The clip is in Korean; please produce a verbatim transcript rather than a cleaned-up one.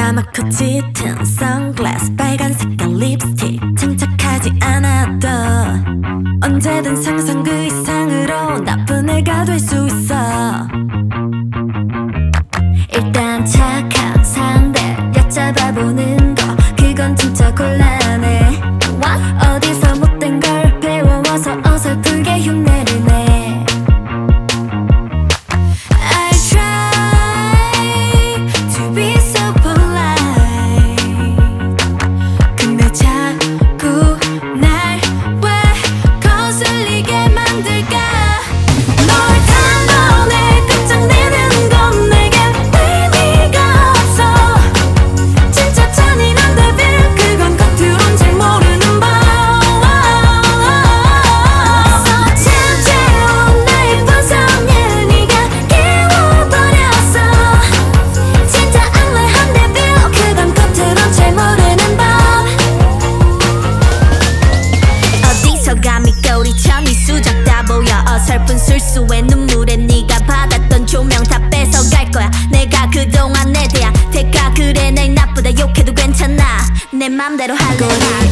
까맣고 짙은 선글라스, 빨간 색깔 립스틱, 침착하지 않아도 언제든 상상 그 이상으로 나쁜 애가 될 수 있어. 일단 착한 상대 얕잡아보는 거, 그건 진짜 곤란해. 어디서 못된 걸 배워와서 어설프게 흉내를 내. I try to be so polite, 근데 자꾸 날 왜 거슬리게 만들까? 널 단번에 끝장내는 건 내게 의미가 없어. 진짜 잔인한 데빌, 그건 겉으론 잘 모르는 법. So 잠재운 나의 본성을 네가 깨워버렸어. 진짜 악랄한 데빌, 그건 겉으론 잘 모르는 법. 어디서 감히 꼬리쳐 네 수작 다 보여. 어설픈 술수의 눈물에 네가 받았던 조명 다 뺏어갈 거야. 내가 그동안 내 대한 대가, 그래 날 나쁘다 욕해도 괜찮아. 내 맘대로 할 거야.